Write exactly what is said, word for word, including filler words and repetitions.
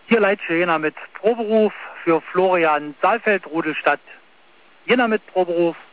Hier Leitsche, jener mit Proberuf für Florian Saalfeld, Rudelstadt. Jener mit Proberuf